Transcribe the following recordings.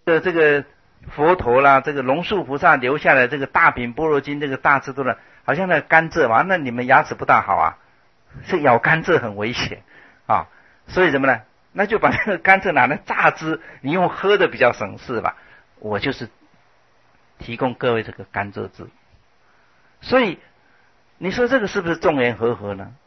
这个佛陀啦，这个龙树菩萨留下来这个大品般若经，这个大智度论，好像那个甘蔗嘛，那你们牙齿不大好啊，是咬甘蔗很危险啊，所以什么呢？那就把这个甘蔗拿来榨汁，你用喝的比较省事吧。我就是提供各位这个甘蔗汁，所以你说这个是不是众缘和合呢？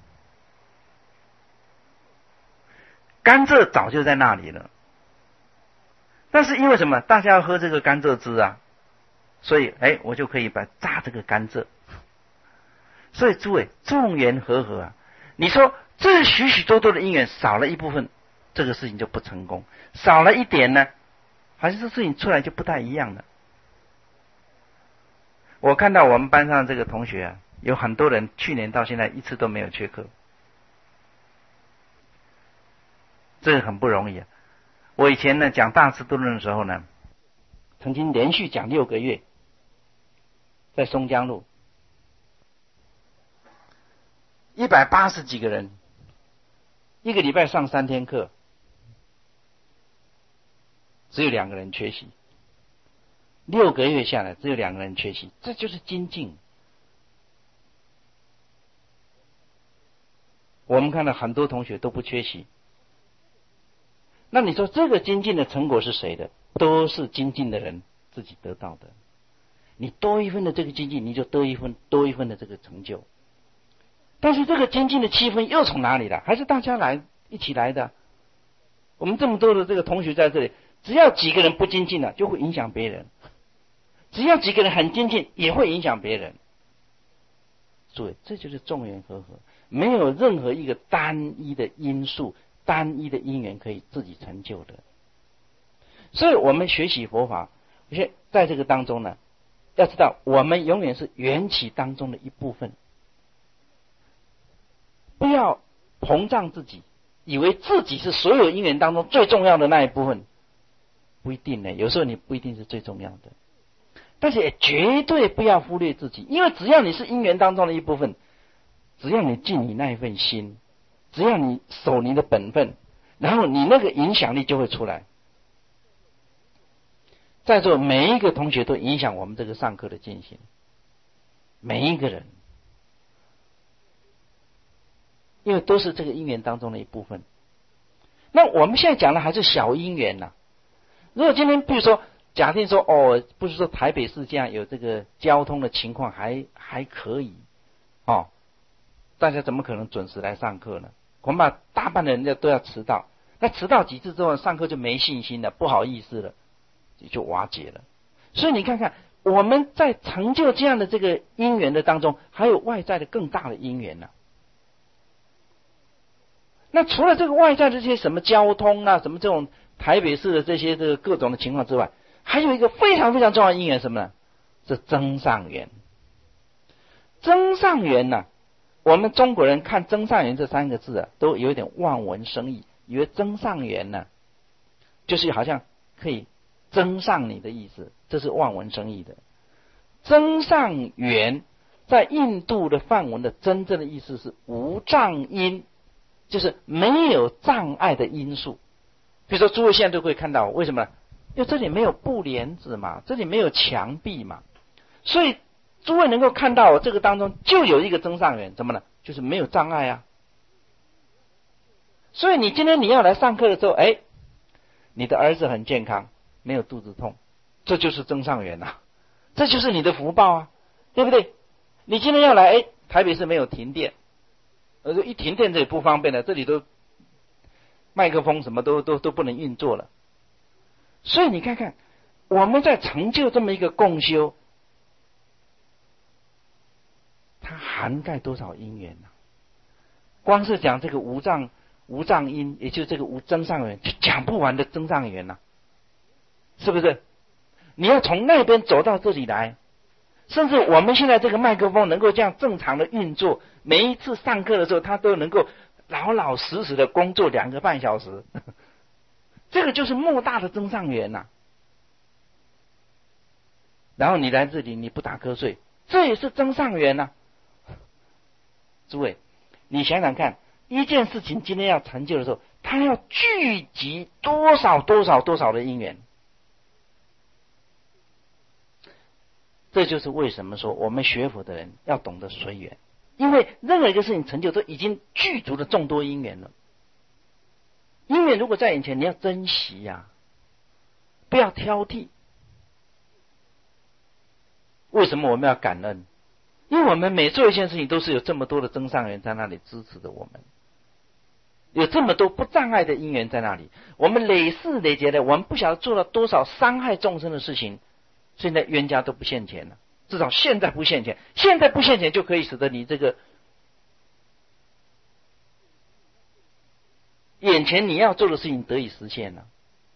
甘蔗早就在那里了，但是因为什么？大家要喝这个甘蔗汁啊，所以我就可以把榨这个甘蔗。所以诸位，众缘和合啊，你说这许许多多的因缘少了一部分，这个事情就不成功；少了一点呢，好像这事情出来就不太一样了。我看到我们班上这个同学啊，有很多人去年到现在一次都没有缺课，这个很不容易啊。我以前呢讲大智度论的时候呢，曾经连续讲6个月，在松江路，180几个人，一个礼拜上3天课，只有2个人缺席。6个月下来，只有2个人缺席，这就是精进。我们看到很多同学都不缺席，那你说这个精进的成果是谁的？都是精进的人自己得到的。你多一分的这个精进，你就多一分的这个成就。但是这个精进的气氛又从哪里来？还是大家一起来的。我们这么多的这个同学在这里，只要几个人不精进了，就会影响别人；只要几个人很精进，也会影响别人。所以这就是众缘和合，没有任何一个单一的因素、单一的因缘可以自己成就的。所以我们学习佛法，在这个当中呢，要知道我们永远是缘起当中的一部分，不要膨胀自己，以为自己是所有因缘当中最重要的那一部分，不一定呢。有时候你不一定是最重要的，但是也绝对不要忽略自己，因为只要你是因缘当中的一部分，只要你尽你那一份心，只要你守你的本分，然后你那个影响力就会出来。在座每一个同学都影响我们这个上课的进行，每一个人，因为都是这个因缘当中的一部分。那我们现在讲的还是小因缘呐。如果今天比如说假定说不是说台北市这样有这个交通的情况还可以大家怎么可能准时来上课呢？恐怕大半的人都要迟到，那迟到几次之后上课就没信心了，不好意思了，也就瓦解了。所以你看看我们在成就这样的这个因缘的当中，还有外在的更大的因缘呢。那除了这个外在的这些什么交通啊，什么这种台北市的这些各种的情况之外，还有一个非常非常重要的因缘什么呢？是增上缘。增上缘呢，我们中国人看增上缘这3个字啊，都有一点望文生义，以为增上缘呢，就是好像可以增上你的意思，这是望文生义的。增上缘在印度的梵文的真正的意思是无障因，就是没有障碍的因素。比如说诸位现在都可以看到，为什么呢？因为这里没有布帘子嘛，这里没有墙壁嘛，所以诸位能够看到这个当中就有一个增上缘，怎么呢？就是没有障碍啊。所以你今天你要来上课的时候，你的儿子很健康，没有肚子痛，这就是增上缘啊，这就是你的福报啊，对不对？你今天要来，台北市没有停电，一停电这也不方便了，这里都麦克风什么都不能运作了。所以你看看我们在成就这么一个共修，它涵盖多少因缘啊。光是讲这个无障因，也就是这个无增上缘，就讲不完的增上缘啊，是不是？你要从那边走到这里来，甚至我们现在这个麦克风能够这样正常的运作，每一次上课的时候它都能够老老实实的工作2个半小时，这个就是莫大的增上缘呐。然后你来这里你不打瞌睡，这也是增上缘呐。诸位你想想看，一件事情今天要成就的时候，它要聚集多少的因缘。 这就是为什么说我们学佛的人要懂得随缘，因为任何一个事情成就都已经具足了众多因缘了。因缘如果在眼前，你要珍惜呀，不要挑剔。为什么我们要感恩？因为我们每做一件事情都是有这么多的增上缘在那里支持着我们，有这么多不障碍的因缘在那里，我们累世累劫的，我们不晓得做了多少伤害众生的事情，现在冤家都不现前了，至少现在不现前，现在不现前就可以使得你这个眼前你要做的事情得以实现了。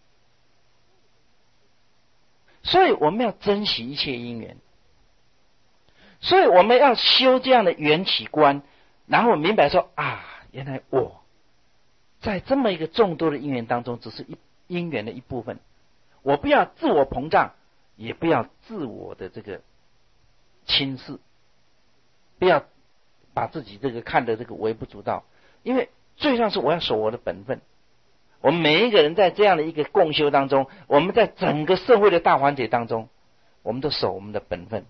所以我们要珍惜一切因缘，所以我们要修这样的缘起观，然后明白说啊，原来我在这么一个众多的因缘当中，只是因缘的一部分。我不要自我膨胀，也不要自我的这个轻视，不要把自己这个看得这个微不足道。因为最重要是我要守我的本分。我们每一个人在这样的一个共修当中，我们在整个社会的大环节当中，我们都守我们的本分。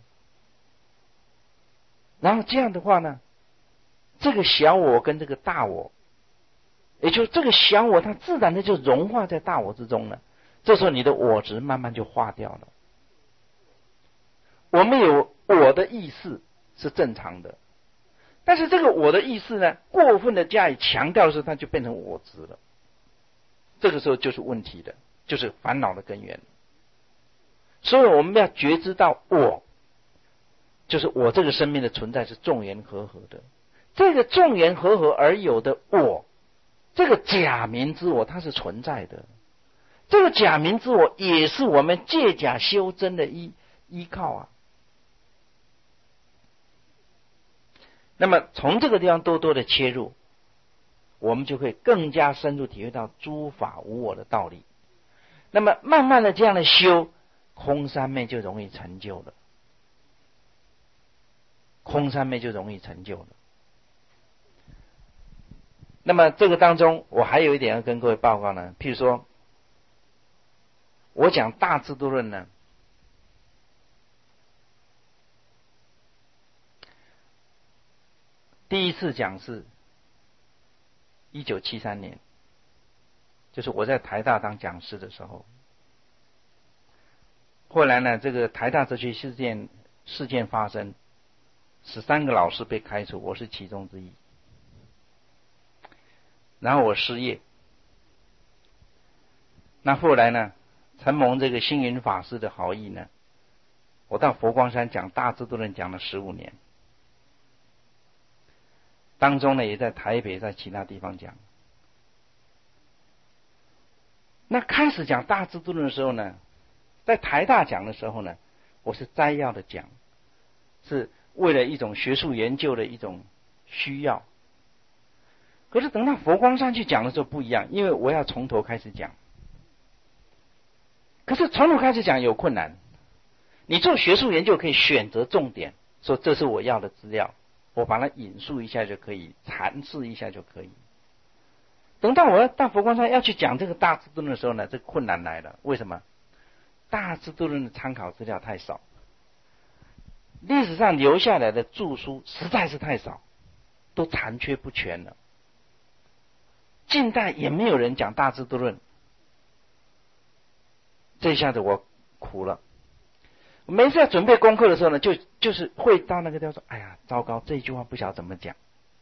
然后这样的话呢，这个小我跟这个大我，也就是这个小我，它自然的就融化在大我之中了。这时候你的我执慢慢就化掉了。我们有我的意识是正常的，但是这个我的意识呢，过分的加以强调的时候，它就变成我执了。这个时候就是问题的，就是烦恼的根源。所以我们要觉知到我，就是我这个生命的存在是众缘和合的。这个众缘和合而有的我，这个假名之我，它是存在的。这个假名之我也是我们借假修真的依靠啊。那么从这个地方多多的切入，我们就会更加深入体会到诸法无我的道理。那么慢慢的这样的修，空三昧就容易成就了。空三昧就容易成就了。那么这个当中，我还有一点要跟各位报告呢。譬如说，我讲大智度论呢，第一次讲是1973年，就是我在台大当讲师的时候。后来呢，这个台大哲学事件发生，13个老师被开除，我是其中之一。然后我失业，那后来呢，承蒙这个星云法师的好意呢，我到佛光山讲大智度论讲了15年，当中呢也在台北在其他地方讲。那开始讲大智度论的时候呢，在台大讲的时候呢，我是摘要的讲，是为了一种学术研究的一种需要。可是等到佛光山去讲的时候不一样，因为我要从头开始讲。可是从头开始讲有困难，你做学术研究可以选择重点，说这是我要的资料，我把它引述一下就可以，阐释一下就可以。等到我要到佛光山要去讲这个大智度论的时候呢，这个困难来了。为什么？大智度论的参考资料太少，历史上留下来的著书实在是太少，都残缺不全了。近代也没有人讲大智度论，这一下子我苦了。每次要准备功课的时候呢，就是会到那个地方说，哎呀，糟糕，这一句话不晓得怎么讲。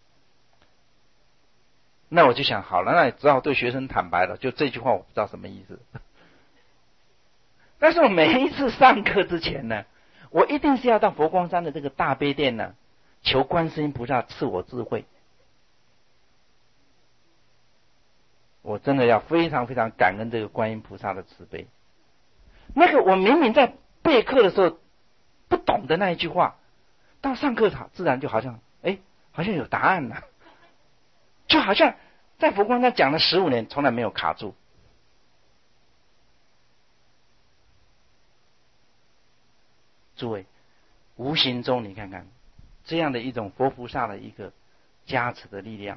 那我就想，好了，那只好对学生坦白了，就这句话我不知道什么意思。但是我每一次上课之前呢，我一定是要到佛光山的这个大悲殿呢，求观世音菩萨赐我智慧。我真的要非常非常感恩这个观音菩萨的慈悲。那个我明明在备课的时候不懂的那一句话，到上课场自然就好像好像有答案了，就好像在佛光山讲了15年，从来没有卡住。诸位，无形中你看看这样的一种佛菩萨的一个加持的力量。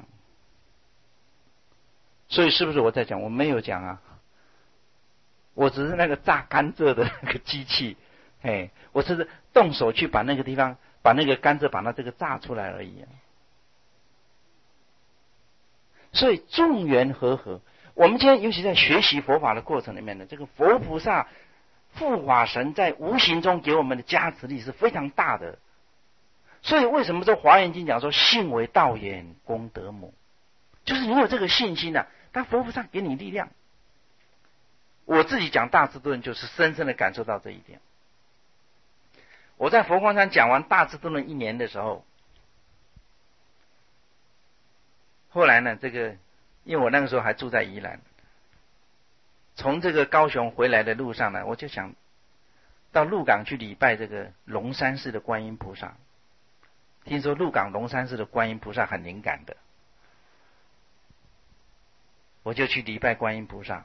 所以是不是我在讲？我没有讲啊，我只是那个榨甘蔗的那个机器， 我是动手去把那个地方，把那个甘蔗把它这个榨出来而已。所以众缘和合，我们今天尤其在学习佛法的过程里面呢，这个佛菩萨、护法神在无形中给我们的加持力是非常大的。所以为什么说华严经讲说信为道眼，功德母，就是你有这个信心啊，但佛菩萨给你力量。我自己讲大智度论，就是深深的感受到这一点。我在佛光山讲完大智度论1年的时候，后来呢，因为我那个时候还住在宜兰，从这个高雄回来的路上呢，我就想到鹿港去礼拜这个龙山寺的观音菩萨。听说鹿港龙山寺的观音菩萨很灵感的，我就去礼拜观音菩萨。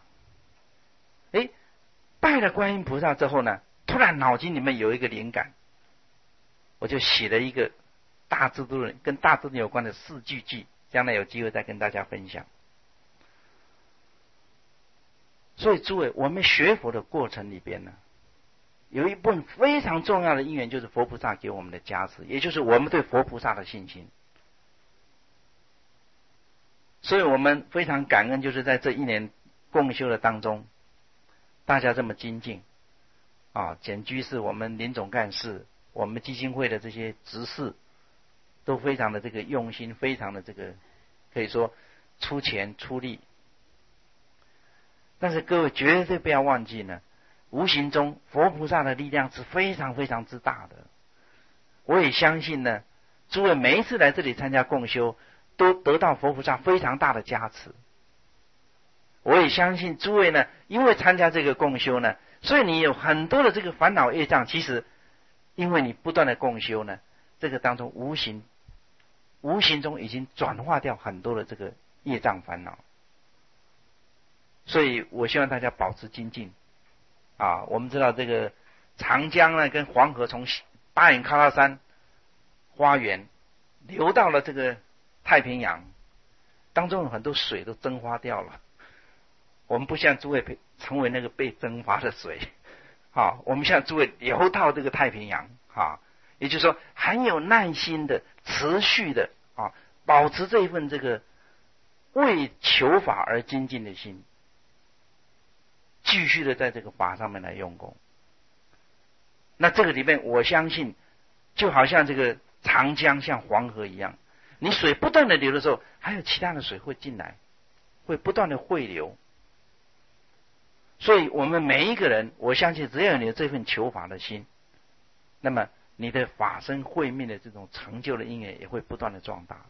拜了观音菩萨之后呢，突然脑筋里面有一个灵感，我就写了一个大智度论跟大智度论有关的4句偈，将来有机会再跟大家分享。所以诸位，我们学佛的过程里边呢，有一部分非常重要的因缘，就是佛菩萨给我们的加持，也就是我们对佛菩萨的信心。所以我们非常感恩，就是在这1年共修的当中，大家这么精进简居士、我们林总干事、我们基金会的这些执事，都非常的这个用心，非常的这个可以说出钱出力。但是各位绝对不要忘记呢，无形中佛菩萨的力量是非常非常之大的。我也相信呢，诸位每一次来这里参加共修，都得到佛菩萨非常大的加持。我也相信诸位呢，因为参加这个共修呢，所以你有很多的这个烦恼业障，其实因为你不断的共修呢，这个当中无形中已经转化掉很多的这个业障烦恼。所以我希望大家保持精进我们知道这个长江呢跟黄河从巴颜喀拉山花园流到了这个太平洋当中，有很多水都蒸发掉了。我们不像诸位成为那个被蒸发的水我们像诸位流到这个太平洋也就是说很有耐心的持续的保持这一份这个为求法而精进的心，继续的在这个法上面来用功。那这个里面我相信就好像这个长江像黄河一样，你水不断的流的时候，还有其他的水会进来，会不断的汇流。所以我们每一个人，我相信只要有你的这份求法的心，那么你的法身慧命的这种成就的因缘也会不断的壮大的。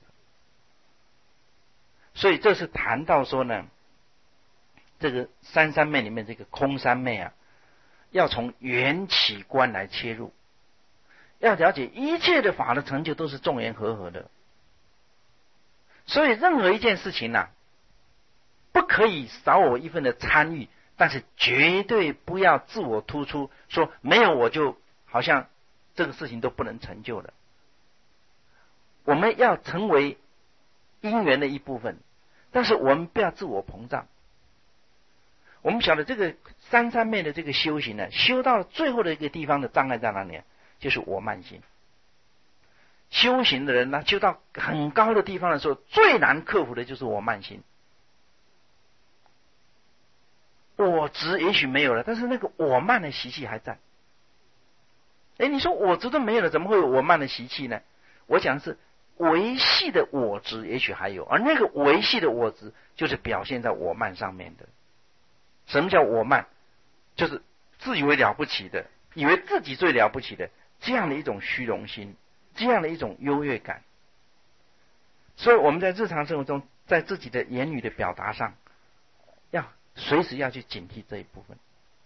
所以这是谈到说呢，这个三三昧里面这个空三昧要从缘起观来切入，要了解一切的法的成就都是众缘和合的。所以任何一件事情不可以少我一份的参与，但是绝对不要自我突出，说没有我就好像这个事情都不能成就了。我们要成为因缘的一部分，但是我们不要自我膨胀。我们晓得这个三三昧的这个修行呢，修到了最后的一个地方的障碍在哪里？就是我慢心。修行的人呢，修到很高的地方的时候，最难克服的就是我慢心。我执也许没有了，但是那个我慢的习气还在。你说我执都没有了，怎么会有我慢的习气呢？我讲的是维系的我执也许还有，而那个维系的我执就是表现在我慢上面的。什么叫我慢？就是自以为了不起的，以为自己最了不起的，这样的一种虚荣心，这样的一种优越感。所以我们在日常生活中，在自己的言语的表达上，要随时要去警惕这一部分。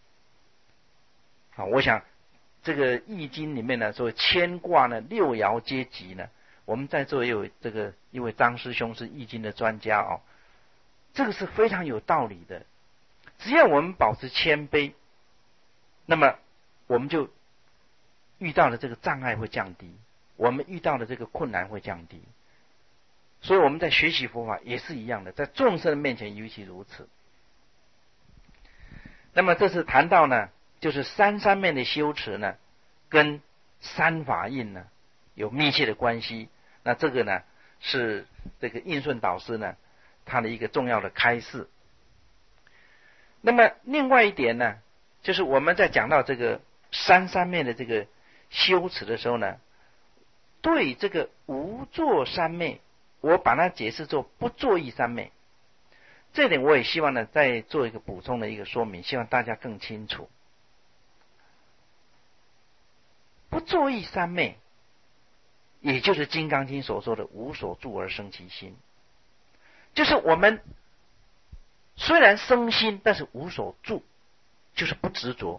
我想这个易经里面呢，说牵挂呢六爻皆吉呢，我们在座也有这个一位张师兄是易经的专家这个是非常有道理的。只要我们保持谦卑，那么我们就遇到的这个障碍会降低，我们遇到的这个困难会降低。所以我们在学习佛法也是一样的，在众生的面前尤其如此。那么这次谈到呢，就是三三昧的修持呢， 跟三法印呢有密切的关系。那这个呢是这个印顺导师呢他的一个重要的开示。那么另外一点呢，就是我们在讲到这个三三昧的这个修持的时候呢，对这个无作三昧，我把它解释作不作意三昧。这点我也希望呢再做一个补充的一个说明，希望大家更清楚。不作意三昧，也就是《金刚经》所说的无所住而生其心，就是我们虽然生心，但是无所住，就是不执着。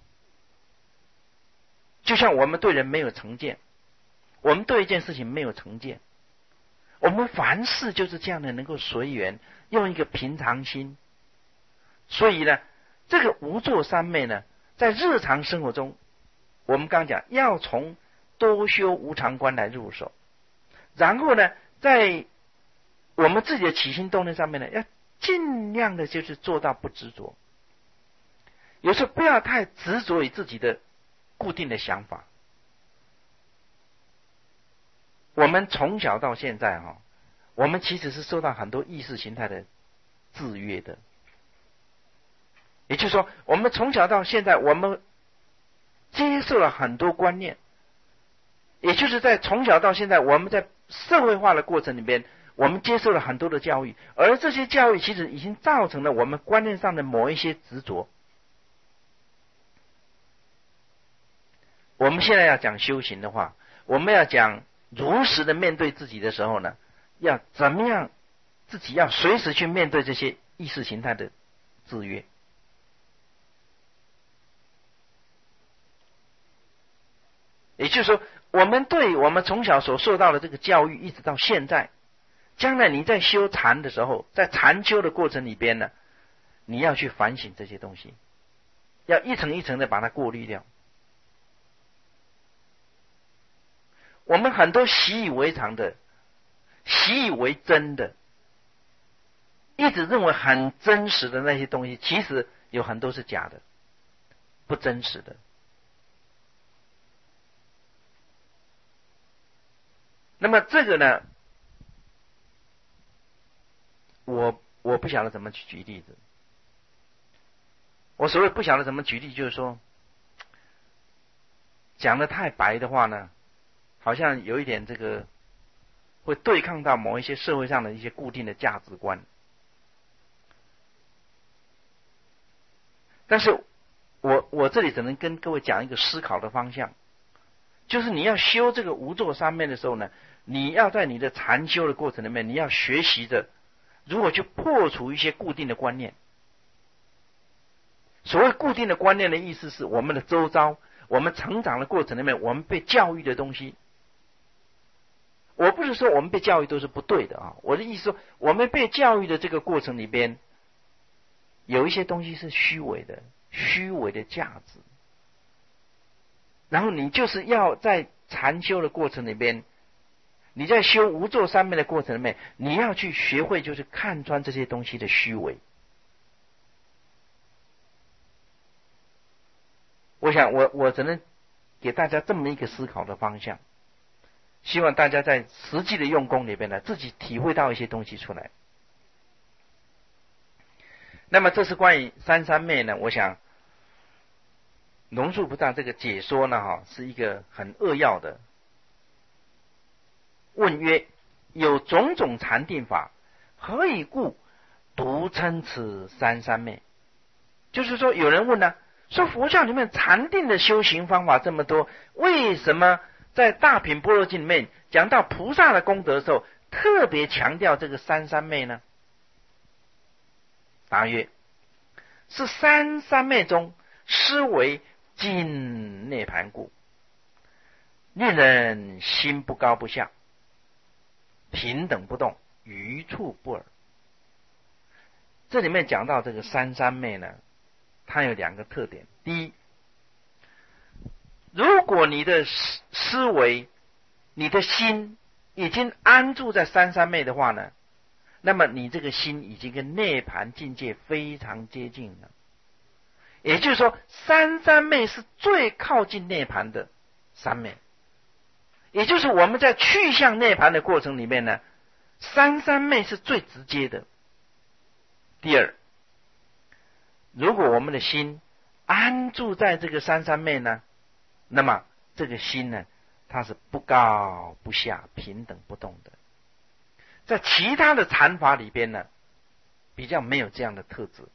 就像我们对人没有成见，我们对一件事情没有成见，我们凡事就是这样的，能够随缘，用一个平常心。所以呢，这个无作三昧呢，在日常生活中，我们刚讲要从多修无常观来入手，然后呢，在我们自己的起心动念上面呢，要尽量的就是做到不执着。有时候不要太执着于自己的固定的想法。我们从小到现在我们其实是受到很多意识形态的制约的。也就是说，我们从小到现在，我们接受了很多观念，也就是在从小到现在，我们在社会化的过程里边，我们接受了很多的教育，而这些教育其实已经造成了我们观念上的某一些执着。我们现在要讲修行的话，我们要讲如实的面对自己的时候呢，要怎么样自己要随时去面对这些意识形态的制约。也就是说，我们对我们从小所受到的这个教育，一直到现在，将来你在修禅的时候，在禅修的过程里边呢，你要去反省这些东西，要一层一层的把它过滤掉。我们很多习以为常的、习以为真的，一直认为很真实的那些东西，其实有很多是假的，不真实的。那么这个呢，我不晓得怎么去举例子。我所谓不晓得怎么举例，就是说讲得太白的话呢，好像有一点这个会对抗到某一些社会上的一些固定的价值观。但是我这里只能跟各位讲一个思考的方向，就是你要修这个无作三昧的时候呢，你要在你的禅修的过程里面，你要学习着如何去破除一些固定的观念。所谓固定的观念的意思是我们的周遭，我们成长的过程里面，我们被教育的东西。我不是说我们被教育都是不对的啊，我的意思说，我们被教育的这个过程里边，有一些东西是虚伪的，虚伪的价值。然后你就是要在禅修的过程里边，你在修无作三昧的过程里面，你要去学会就是看穿这些东西的虚伪。我想我只能给大家这么一个思考的方向，希望大家在实际的用功里边呢，自己体会到一些东西出来。那么这是关于三三昧呢，我想龙树菩萨这个解说呢是一个很扼要的。问曰：有种种禅定法，何以故独称此三三昧？就是说有人问呢，说佛教里面禅定的修行方法这么多，为什么在大品般若经里面讲到菩萨的功德的时候，特别强调这个三三昧呢？答曰：是三三昧中思为尽涅盘故，令人心不高不下，平等不动，余处不尔。这里面讲到这个三三昧呢，它有两个特点。第一，如果你的思维、你的心已经安住在三三昧的话呢，那么你这个心已经跟涅盘境界非常接近了。也就是说，三三昧是最靠近涅盘的三昧。也就是我们在去向涅槃的过程里面呢，三昧是最直接的。第二，如果我们的心安住在这个三昧呢，那么这个心呢，它是不高不下，平等不动的。在其他的禅法里边呢，比较没有这样的特质。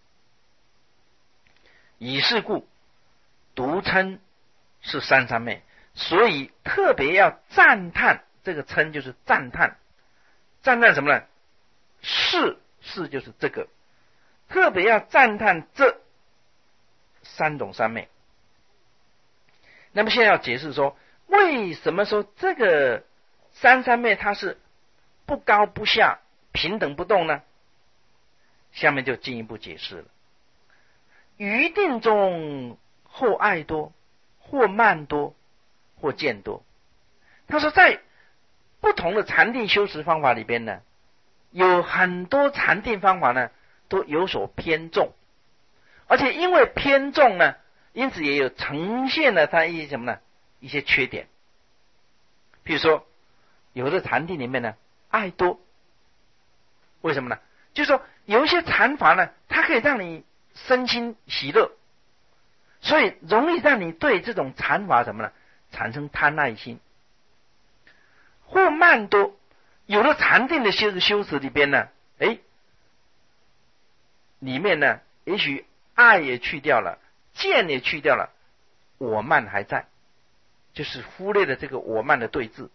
以是故，独称是三昧，所以特别要赞叹，这个称就是赞叹，赞叹什么呢？是就是这个，特别要赞叹这三种三昧。那么现在要解释说，为什么说这个三昧它是不高不下，平等不动呢？下面就进一步解释了。于定中，或爱多，或慢多，或见多。他说，在不同的禅定修持方法里边呢，有很多禅定方法呢都有所偏重，而且因为偏重呢，因此也有呈现了它一些什么呢？一些缺点。譬如说，有的禅定里面呢，爱多，为什么呢？就是说，有一些禅法呢，它可以让你身心喜乐，所以容易让你对这种禅法什么呢？产生贪爱心。或慢多，有的禅定的修持里边呢，里面呢，也许爱也去掉了，见也去掉了，我慢还在，就是忽略了这个我慢的对峙。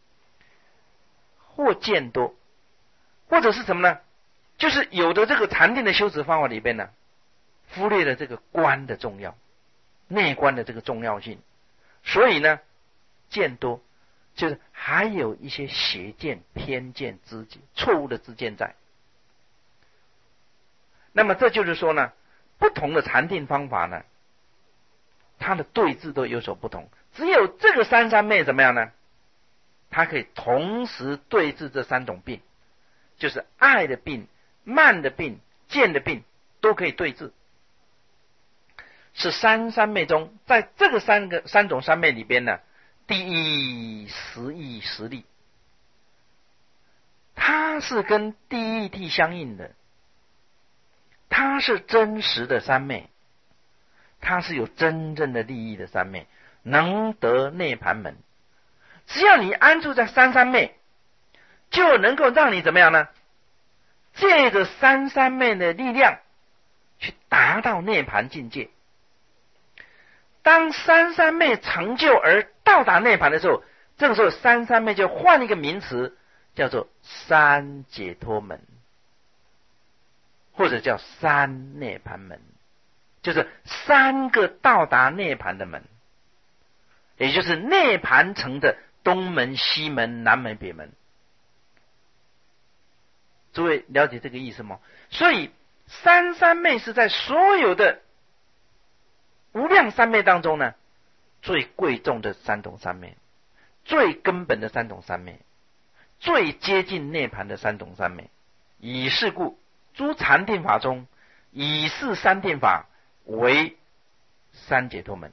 或见多，或者是什么呢？就是有的这个禅定的修持方法里边呢，忽略了这个观的重要，内观的这个重要性，所以呢，见多，就是还有一些邪见、偏见、错误的知见在。那么这就是说呢，不同的禅定方法呢，它的对治都有所不同。只有这个三昧怎么样呢？它可以同时对治这三种病，就是爱的病、慢的病、见的病，都可以对治。是三昧中，在这个三种三昧里边呢，第一实义实力，它是跟第一谛相应的，它是真实的三昧，它是有真正的利益的三昧，能得涅槃门。只要你安住在三昧，就能够让你怎么样呢？借着三昧的力量去达到涅槃境界。当三昧成就而到达涅槃的时候，这个时候三昧就换一个名词，叫做三解脱门，或者叫三涅槃门，就是三个到达涅槃的门，也就是涅槃城的东门、西门、南门、北门。诸位了解这个意思吗？所以三昧是在所有的无量三昧当中呢，最贵重的三种三昧，最根本的三种三昧，最接近涅槃的三种三昧。以是故，诸禅定法中，以是三定法为三解脱门。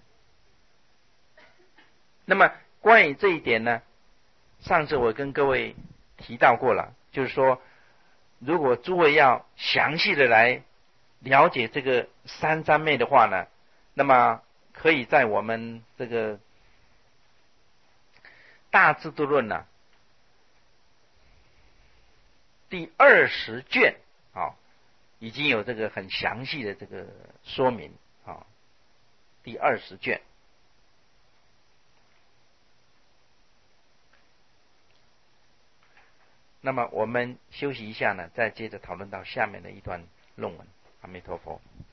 那么关于这一点呢，上次我跟各位提到过了，就是说，如果诸位要详细的来了解这个三昧的话呢，那么可以在我们这个大智度论呢第20卷已经有这个很详细的这个说明第20卷。那么我们休息一下呢，再接着讨论到下面的一段论文。阿弥陀佛。